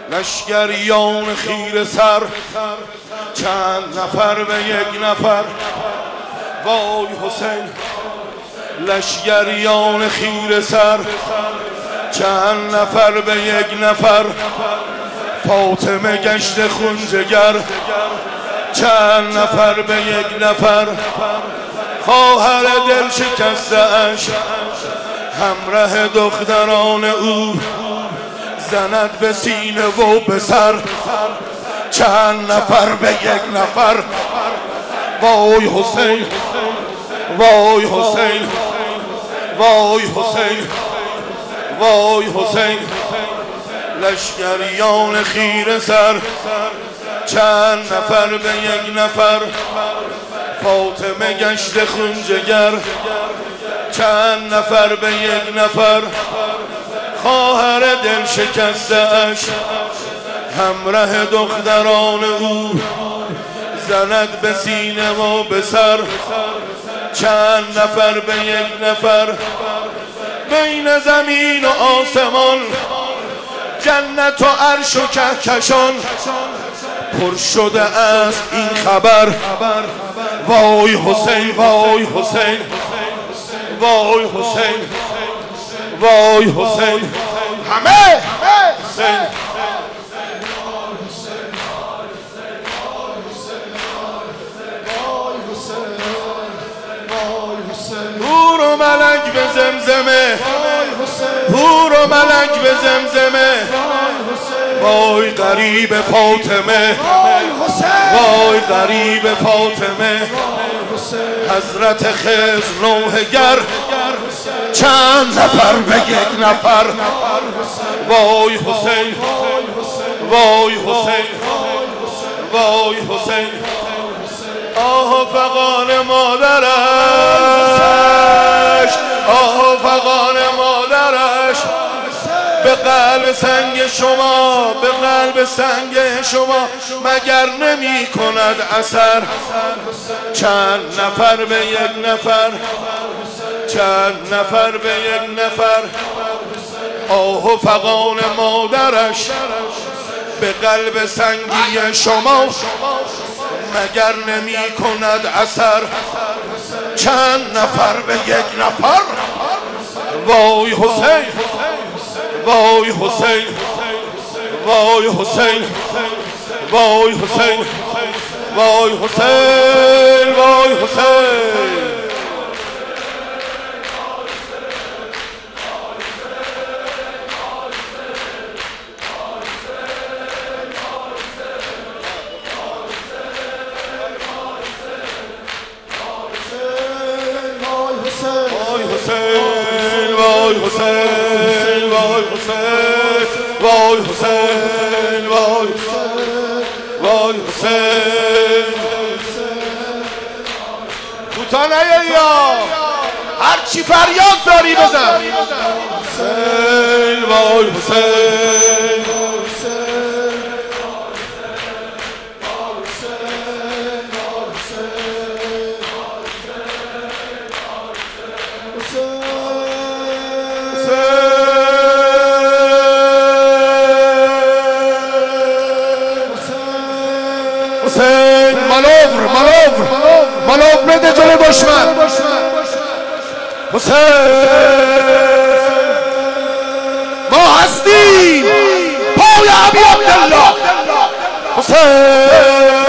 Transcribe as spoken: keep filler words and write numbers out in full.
لشگریان خیره سر چند نفر به یک نفر. وای حسین لشگریان خیره سر چند نفر به یک نفر. فاطمه گشت خونجگر چند نفر به یک نفر. خواهر دل شکسته اش همراه دختران او زند به سینه و به سر چند نفر به یک نفر. وای حسین وای حسین وای حسین وای حسین لشگریان خیره سر چند نفر به یک نفر. فاطمه گشت خونجگر چند نفر به یک نفر. خواهر دل شکسته اش همراه دختران او زند به سینه و به سر چند نفر به یک نفر. بین زمین و آسمان جنت و عرش و کهکشان پر شده است این خبر. وای حسین وای حسین وای حسین وای حسین همه حسین. هور و ملک به زمزمه هور و ملک به زمزمه. وای غریب فاطمه وای غریب فاطمه. حضرت خضر نوحه گر چند نفر به یک نفر. وای حسین وای حسین وای حسین. آه فغان مادرش آه فغان مادرش به قلب سنگ شما به قلب سنگ شما مگر نمی کند اثر. چند نفر به یک نفر چند نفر به یک نفر. آه و فغان مادرش به قلب سنگی شما مگر نمی کند اثر. چند نفر به یک نفر. وای حسین وای حسین وای حسین وای حسین وای حسین وای حسین. وای حسین وای حسین وای حسین وای وای حسین. کوتاه نیا یا هر چی فریاد داری بزن. حسین وای حسین حسین. مانور مانور مانور بده جلو دشمن. حسین ما هستیم پای ابی عبدالله. حسین